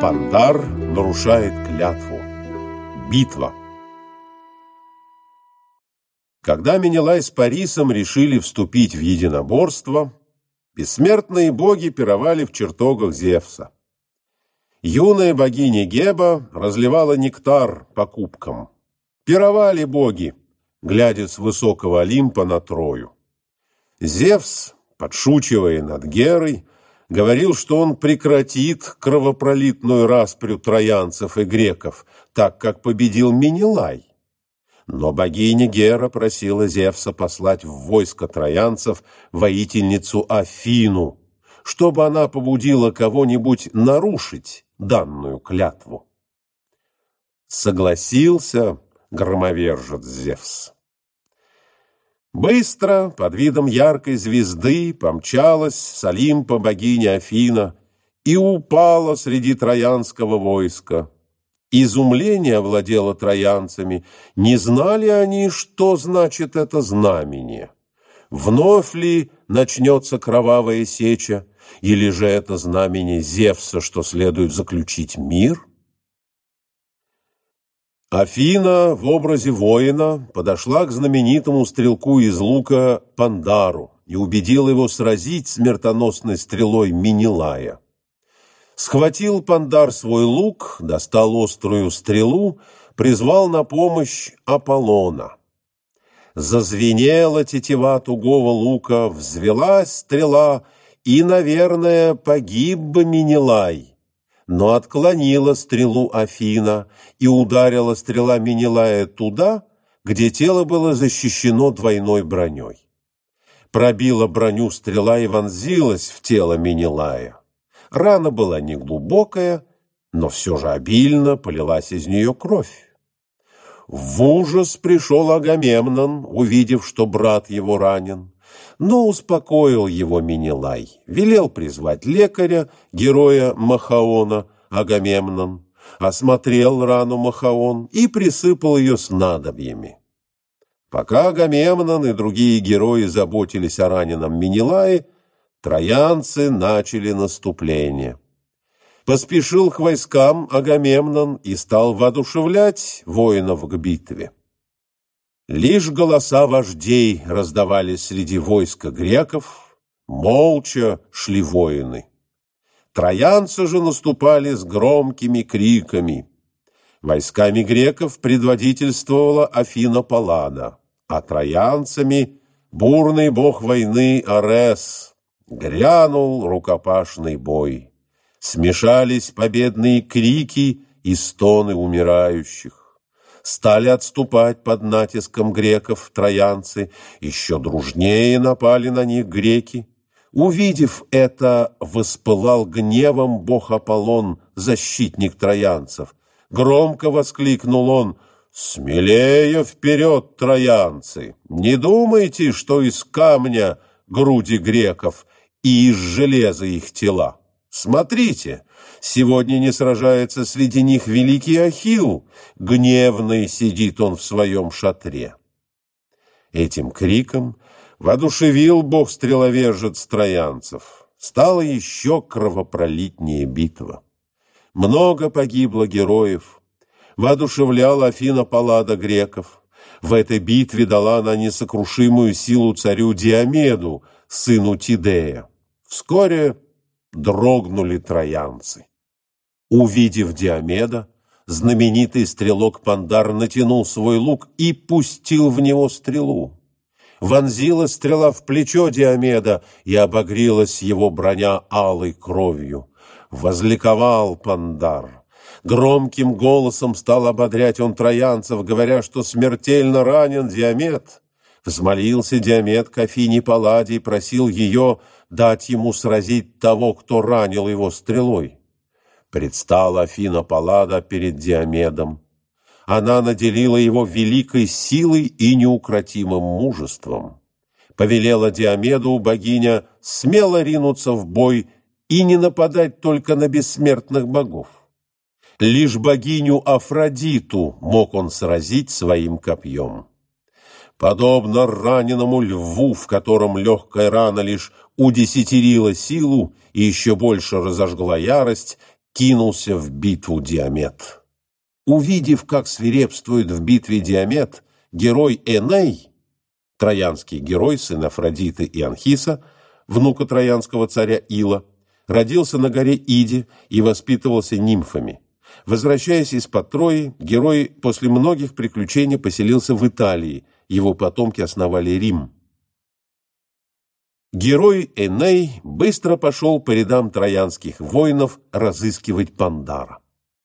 Пандар нарушает клятву. Битва. Когда Менелай с Парисом решили вступить в единоборство, бессмертные боги пировали в чертогах Зевса. Юная богиня Геба разливала нектар по кубкам. Пировали боги, глядя с высокого Олимпа на Трою. Зевс, подшучивая над Герой, говорил, что он прекратит кровопролитную распрю троянцев и греков, так как победил Менелай. Но богиня Гера просила Зевса послать в войско троянцев воительницу Афину, чтобы она побудила кого-нибудь нарушить данную клятву. Согласился громовержец Зевс. Быстро, под видом яркой звезды, помчалась с Олимпа богиня Афина и упала среди троянского войска. Изумление овладело троянцами. Не знали они, что значит это знамение. Вновь ли начнется кровавая сеча, или же это знамение Зевса, что следует заключить мир? Афина в образе воина подошла к знаменитому стрелку из лука Пандару и убедила его сразить смертоносной стрелой Менелая. Схватил Пандар свой лук, достал острую стрелу, призвал на помощь Аполлона. Зазвенела тетива тугого лука, взвелась стрела, и, наверное, погиб бы Менелай. Но отклонила стрелу Афина, и ударила стрела Менелая туда, где тело было защищено двойной броней. Пробила броню стрела и вонзилась в тело Менелая. Рана была неглубокая, но все же обильно полилась из нее кровь. В ужас пришел Агамемнон, увидев, что брат его ранен. Но успокоил его Менелай, велел призвать лекаря, героя Махаона, Агамемнон, осмотрел рану Махаон и присыпал ее снадобьями. Пока Агамемнон и другие герои заботились о раненом Менелае, троянцы начали наступление. Поспешил к войскам Агамемнон и стал воодушевлять воинов к битве. Лишь голоса вождей раздавались среди войска греков, молча шли воины. Троянцы же наступали с громкими криками. Войсками греков предводительствовала Афина Паллада, а троянцами бурный бог войны Арес. Грянул рукопашный бой. Смешались победные крики и стоны умирающих. Стали отступать под натиском греков троянцы, еще дружнее напали на них греки. Увидев это, воспылал гневом бог Аполлон, защитник троянцев. Громко воскликнул он: «Смелее вперед, троянцы! Не думайте, что из камня груди греков и из железа их тела. Смотрите, сегодня не сражается среди них великий Ахилл, гневный сидит он в своем шатре». Этим криком воодушевил бог-стреловержец троянцев. Стала еще кровопролитнее битва. Много погибло героев. Воодушевляла Афина Паллада греков. В этой битве дала она несокрушимую силу царю Диомеду, сыну Тидея. Вскоре дрогнули троянцы. Увидев Диомеда, знаменитый стрелок Пандар натянул свой лук и пустил в него стрелу. Вонзилась стрела в плечо Диомеда, и обогрелась его броня алой кровью. Возликовал Пандар. Громким голосом стал ободрять он троянцев, говоря, что смертельно ранен Диомед. Взмолился Диомед к Афине Палладе и просил ее дать ему сразить того, кто ранил его стрелой. Предстала Афина Паллада перед Диомедом. Она наделила его великой силой и неукротимым мужеством. Повелела Диомеду богиня смело ринуться в бой и не нападать только на бессмертных богов. Лишь богиню Афродиту мог он сразить своим копьем. Подобно раненому льву, в котором легкая рана лишь удесятерила силу и еще больше разожгла ярость, кинулся в битву Диамет. Увидев, как свирепствует в битве Диамет, герой Эней, троянский герой, сын Афродиты и Анхиса, внука троянского царя Ила, родился на горе Иде и воспитывался нимфами. Возвращаясь из-под Трои, герой после многих приключений поселился в Италии, его потомки основали Рим. Герой Эней быстро пошел по рядам троянских воинов разыскивать Пандара.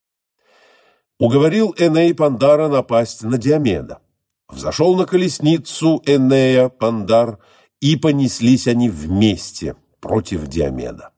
Уговорил Эней Пандара напасть на Диомеда. Взошел на колесницу Энея Пандар, и понеслись они вместе против Диомеда.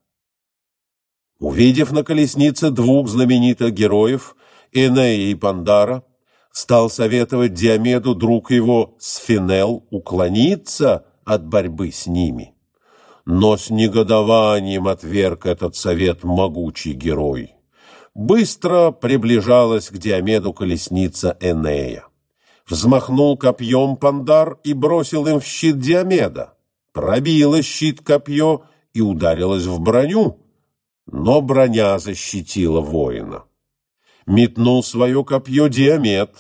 Увидев на колеснице двух знаменитых героев, Энея и Пандара, стал советовать Диомеду друг его Сфинел уклониться от борьбы с ними. Но с негодованием отверг этот совет могучий герой. Быстро приближалась к Диомеду колесница Энея. Взмахнул копьем Пандар и бросил им в щит Диомеда. Пробило щит копье и ударилось в броню, но броня защитила воина. Метнул свое копье Диомед.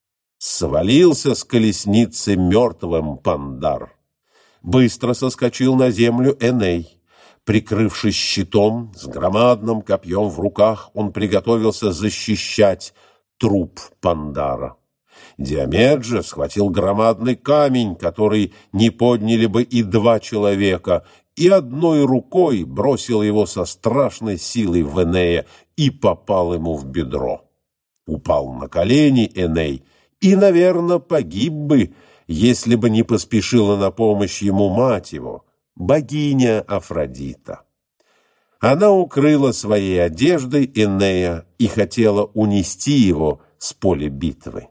Свалился с колесницы мертвым Пандар. Быстро соскочил на землю Эней. Прикрывшись щитом, с громадным копьем в руках, он приготовился защищать труп Пандара. Диомед же схватил громадный камень, который не подняли бы и два человека, и одной рукой бросил его со страшной силой в Энея и попал ему в бедро. Упал на колени Эней и, наверное, погиб бы, если бы не поспешила на помощь ему мать его, богиня Афродита. Она укрыла своей одеждой Энея и хотела унести его с поля битвы.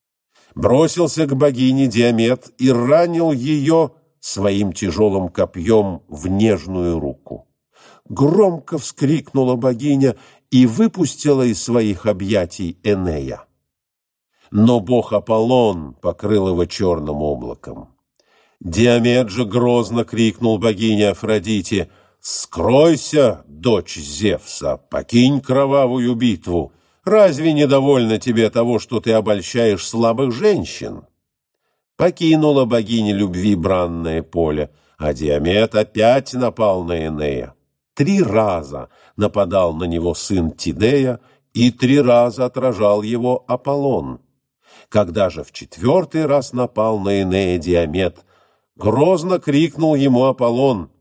Бросился к богине Диомед и ранил ее своим тяжелым копьем в нежную руку. Громко вскрикнула богиня и выпустила из своих объятий Энея. Но бог Аполлон покрыл его черным облаком. Диомед же грозно крикнул богине Афродите: «Скройся, дочь Зевса, покинь кровавую битву! Разве не довольно тебе того, что ты обольщаешь слабых женщин?» Покинула богиня любви бранное поле, а Диомед опять напал на Энея. 3 раза нападал на него сын Тидея, и 3 раза отражал его Аполлон. Когда же в 4-й раз напал на Энея Диомед, грозно крикнул ему Аполлон: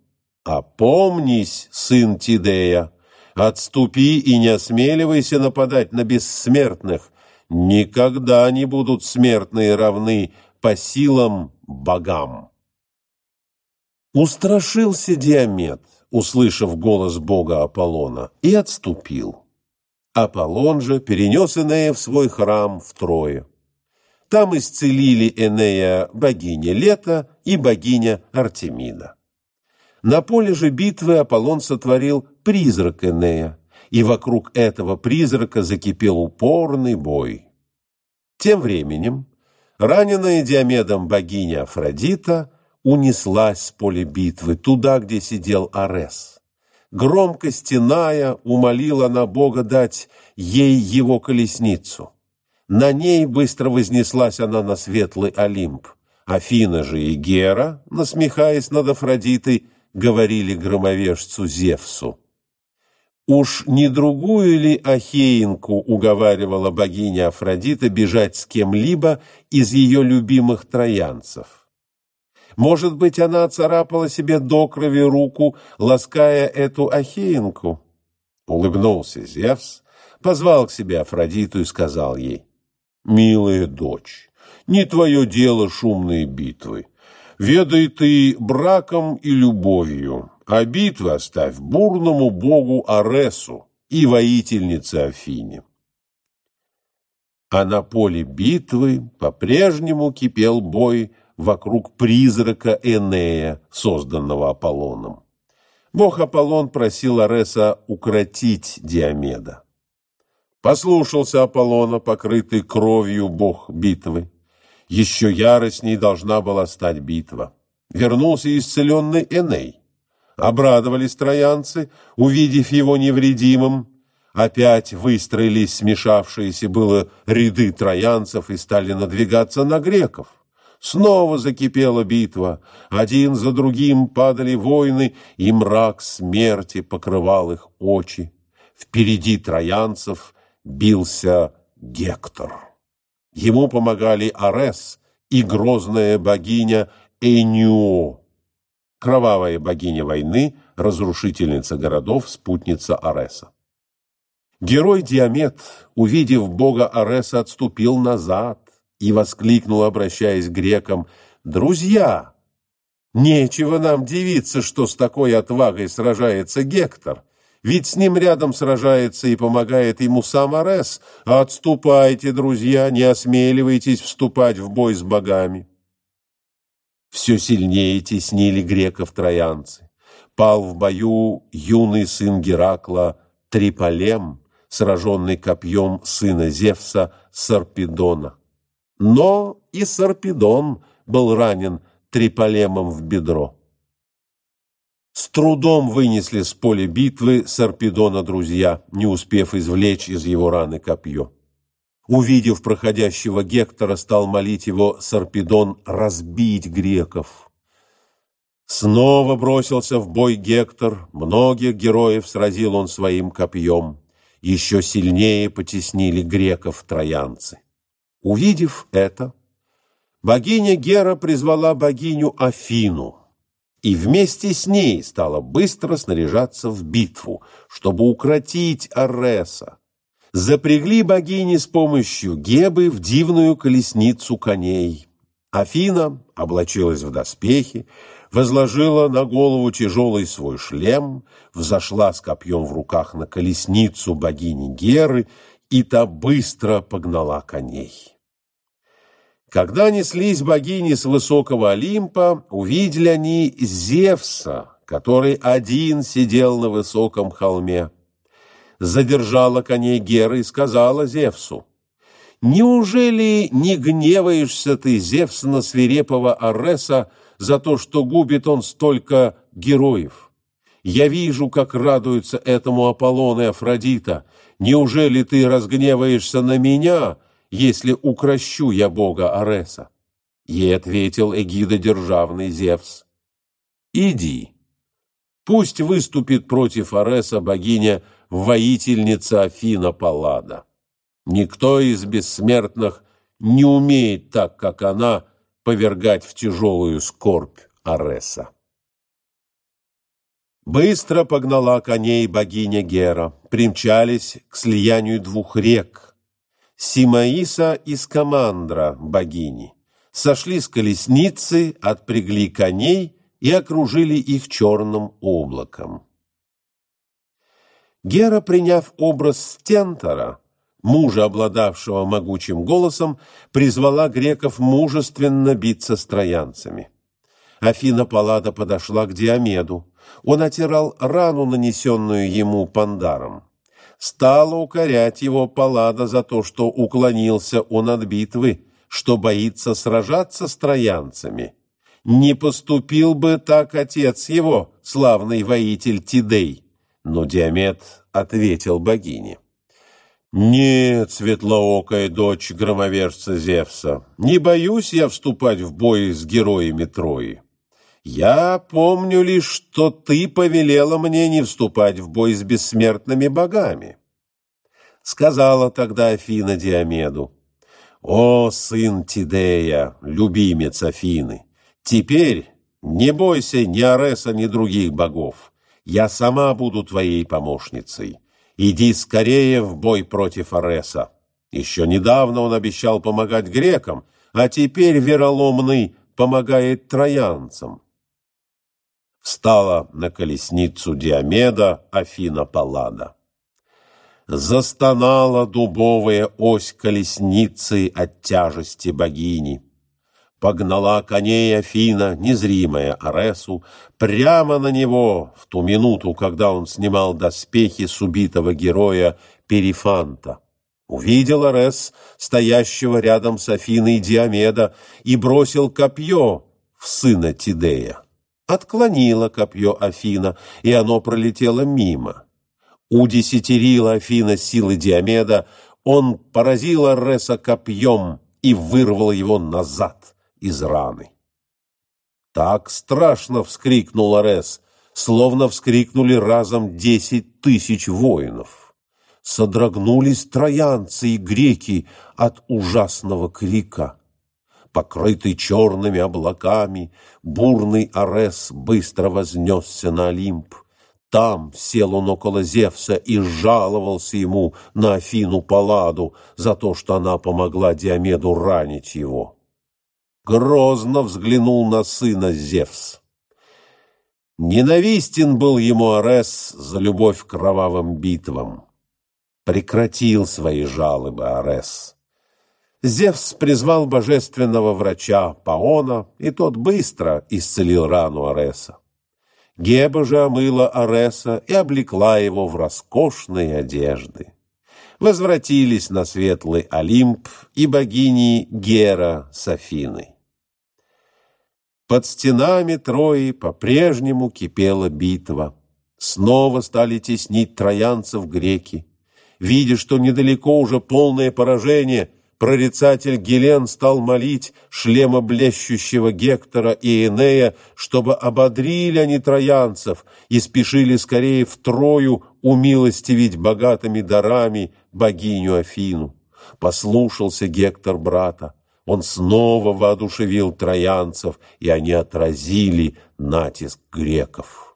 «Опомнись, сын Тидея! Отступи и не осмеливайся нападать на бессмертных. Никогда не будут смертные равны по силам богам». Устрашился Диомед, услышав голос бога Аполлона, и отступил. Аполлон же перенес Энея в свой храм в Трое. Там исцелили Энея богиня Лето и богиня Артемида. На поле же битвы Аполлон сотворил призрак Энея, и вокруг этого призрака закипел упорный бой. Тем временем раненая Диомедом богиня Афродита унеслась с поля битвы туда, где сидел Арес. Громко стеная, умолила она Бога дать ей его колесницу. На ней быстро вознеслась она на светлый Олимп. Афина же и Гера, насмехаясь над Афродитой, говорили громовержцу Зевсу: «Уж не другую ли Ахеинку уговаривала богиня Афродита бежать с кем-либо из ее любимых троянцев? Может быть, она оцарапала себе до крови руку, лаская эту Ахеинку?» Улыбнулся Зевс, позвал к себе Афродиту и сказал ей: «Милая дочь, не твое дело шумные битвы. Ведай ты браком и любовью, а битвы оставь бурному богу Аресу и воительнице Афине». А на поле битвы по-прежнему кипел бой вокруг призрака Энея, созданного Аполлоном. Бог Аполлон просил Ареса укротить Диомеда. Послушался Аполлона, покрытый кровью бог битвы. Еще яростней должна была стать битва. Вернулся исцеленный Эней. Обрадовались троянцы, увидев его невредимым. Опять выстроились смешавшиеся было ряды троянцев и стали надвигаться на греков. Снова закипела битва, один за другим падали воины, и мрак смерти покрывал их очи. Впереди троянцев бился Гектор. Ему помогали Арес и грозная богиня Энио, кровавая богиня войны, разрушительница городов, спутница Ареса. Герой Диамет, увидев бога Ареса, отступил назад и воскликнул, обращаясь к грекам: «Друзья, нечего нам дивиться, что с такой отвагой сражается Гектор, ведь с ним рядом сражается и помогает ему сам Арес. Отступайте, друзья, не осмеливайтесь вступать в бой с богами». Все сильнее теснили греков троянцы. Пал в бою юный сын Геракла Триполем, сраженный копьем сына Зевса Сарпедона. Но и Сарпедон был ранен Триполемом в бедро. С трудом вынесли с поля битвы Сарпедона друзья, не успев извлечь из его раны копье. Увидев проходящего Гектора, стал молить его Сарпедон разбить греков. Снова бросился в бой Гектор, многих героев сразил он своим копьем. Еще сильнее потеснили греков троянцы. Увидев это, богиня Гера призвала богиню Афину и вместе с ней стала быстро снаряжаться в битву, чтобы укротить Ареса. Запрягли богини с помощью Гебы в дивную колесницу коней. Афина облачилась в доспехи, возложила на голову тяжелый свой шлем, взошла с копьем в руках на колесницу богини Геры, и та быстро погнала коней. Когда неслись богини с высокого Олимпа, увидели они Зевса, который один сидел на высоком холме. Задержала коней Гера и сказала Зевсу: «Неужели не гневаешься ты, Зевс, на свирепого Ареса за то, что губит он столько героев? Я вижу, как радуются этому Аполлон и Афродита. Неужели ты разгневаешься на меня, если укрощу я бога Ареса?» Ей ответил эгидодержавный Зевс: «Иди, пусть выступит против Ареса богиня-воительница Афина Паллада. Никто из бессмертных не умеет так, как она, повергать в тяжелую скорбь Ареса». Быстро погнала коней богиня Гера. Примчались к слиянию двух рек – Симаиса и Скамандра богини. Сошли с колесницы, отпрягли коней и окружили их черным облаком. Гера, приняв образ Стентора, мужа, обладавшего могучим голосом, призвала греков мужественно биться с троянцами. Афина Паллада подошла к Диомеду. Он отирал рану, нанесенную ему Пандаром. Стала укорять его Паллада за то, что уклонился он от битвы, что боится сражаться с троянцами. Не поступил бы так отец его, славный воитель Тидей. Но Диомед ответил богине: «Нет, светлоокая дочь громовержца Зевса, не боюсь я вступать в бой с героями Трои. Я помню лишь, что ты повелела мне не вступать в бой с бессмертными богами». Сказала тогда Афина Диомеду: «О, сын Тидея, любимец Афины, теперь не бойся ни Ареса, ни других богов. Я сама буду твоей помощницей. Иди скорее в бой против Ареса. Еще недавно он обещал помогать грекам, а теперь вероломный помогает троянцам». Встала на колесницу Диомеда Афина Паллада. Застонала дубовая ось колесницы от тяжести богини. Погнала коней Афина, незримая Аресу, прямо на него в ту минуту, когда он снимал доспехи с убитого героя Перифанта. Увидел Арес, стоящего рядом с Афиной Диомеда, и бросил копье в сына Тидея. Отклонила копье Афина, и оно пролетело мимо. Удесятерила Афина силы Диомеда, он поразил Ареса копьем и вырвал его назад из раны. Так страшно вскрикнул Арес, словно вскрикнули разом 10 000 воинов. Содрогнулись троянцы и греки от ужасного крика. Покрытый черными облаками, бурный Арес быстро вознесся на Олимп. Там сел он около Зевса и жаловался ему на Афину Палладу за то, что она помогла Диомеду ранить его. Грозно взглянул на сына Зевс. Ненавистен был ему Арес за любовь к кровавым битвам. Прекратил свои жалобы Арес. Зевс призвал божественного врача Паона, и тот быстро исцелил рану Ареса. Геба же омыла Ареса и облекла его в роскошные одежды. Возвратились на светлый Олимп и богини Гера с Афиной. Под стенами Трои по-прежнему кипела битва. Снова стали теснить троянцев греки. Видя, что недалеко уже полное поражение, прорицатель Гелен стал молить шлемоблещущего Гектора и Энея, чтобы ободрили они троянцев и спешили скорее в Трою умилостивить богатыми дарами богиню Афину. Послушался Гектор брата. Он снова воодушевил троянцев, и они отразили натиск греков.